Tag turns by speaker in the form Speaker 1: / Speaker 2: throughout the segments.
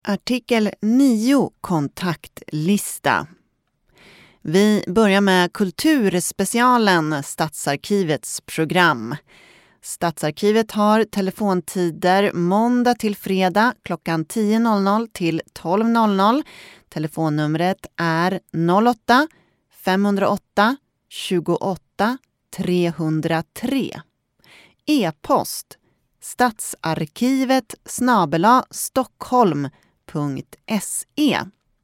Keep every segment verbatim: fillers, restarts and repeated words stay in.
Speaker 1: Artikel nio, kontaktlista. Vi börjar med Kulturspecialen, Stadsarkivets program. Stadsarkivet har telefontider måndag till fredag klockan tio till tolv. Telefonnumret är noll åtta fem noll åtta tjugoåtta trehundratre. E-post stadsarkivet snabel-a stockholm punkt se.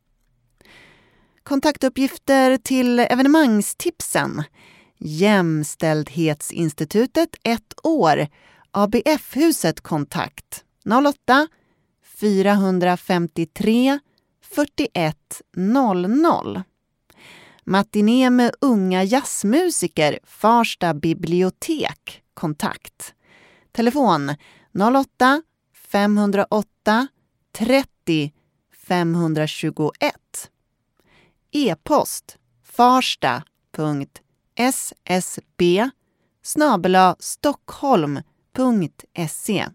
Speaker 1: Kontaktuppgifter till evenemangstipsen. Jämställdhetsinstitutet ett år. A B F-huset kontakt noll åtta fyra fem tre fyrtioett noll noll. Matiné med unga jazzmusiker, Farsta bibliotek kontakt. Telefon noll åtta fem noll åtta trettio femhundratjugoett. E-post farsta punkt ssb snabel-a stockholm punkt se.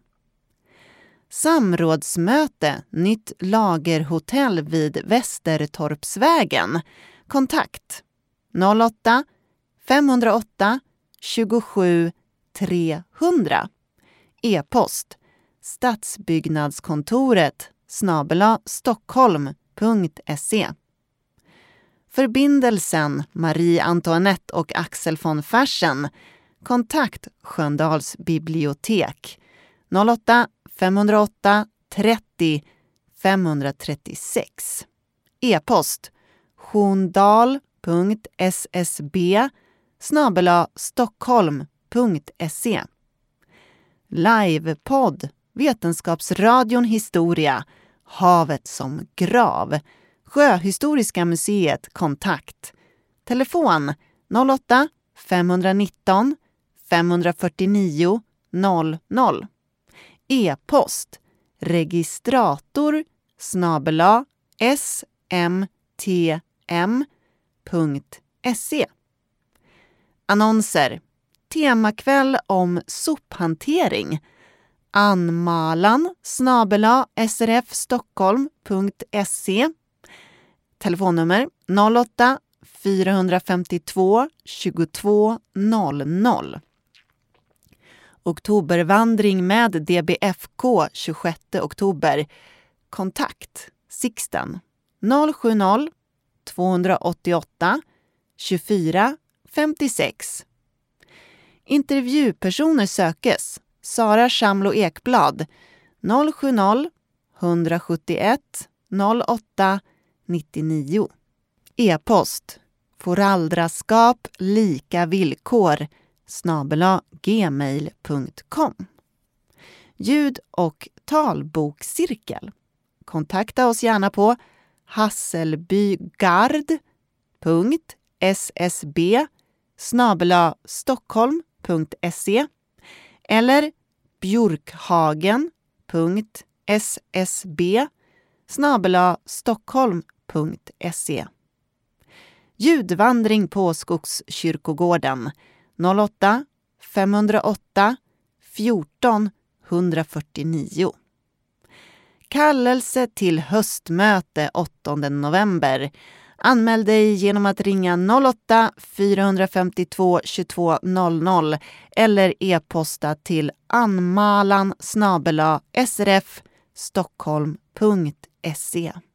Speaker 1: Samrådsmöte, nytt lagerhotell vid Västertorpsvägen. Kontakt noll åtta fem noll åtta tjugosju trehundra. E-post stadsbyggnadskontoret snabel-a stockholm punkt se. Förbindelsen Marie Antoinette och Axel von Fersen. Kontakt Sköndals bibliotek noll åtta fem noll åtta trettio femhundratrettiosex. E-post sjondal punkt ssb snabel-a stockholm punkt se. Livepodd Vetenskapsradion Historia, havet som grav. Sjöhistoriska museet kontakt. Telefon noll åtta fem ett nio fem fyra nio noll noll. E-post registrator snabel-a smtm punkt se. Annonser. Temakväll om sophantering. Anmalan snabel-a srfstockholm punkt se. Telefonnummer noll åtta fyra fem två tjugotvå noll noll. Oktobervandring med D B F K tjugosjätte oktober. Kontakt Sixten noll sju noll två åtta åtta tjugofyra femtiosex. Intervjupersoner sökes. Sara Shamlo Ekblad noll sju noll ett sju ett noll åtta nittionio. E-post foraldraskap lika villkor snabel-a gmail punkt com. Ljud- och talbokcirkel. Kontakta oss gärna på hasselbygard punkt ssb snabel-a stockholm punkt se eller bjorkhagen punkt ssb snabel-a stockholm punkt se. Ljudvandring på Skogskyrkogården noll åtta fem noll åtta fjorton etthundrafyrtionio. Kallelse till höstmöte åttonde november. Anmäl dig genom att ringa noll åtta fyra fem två tjugotvå noll noll eller e-posta till anmalan snabel-a srfstockholm punkt se.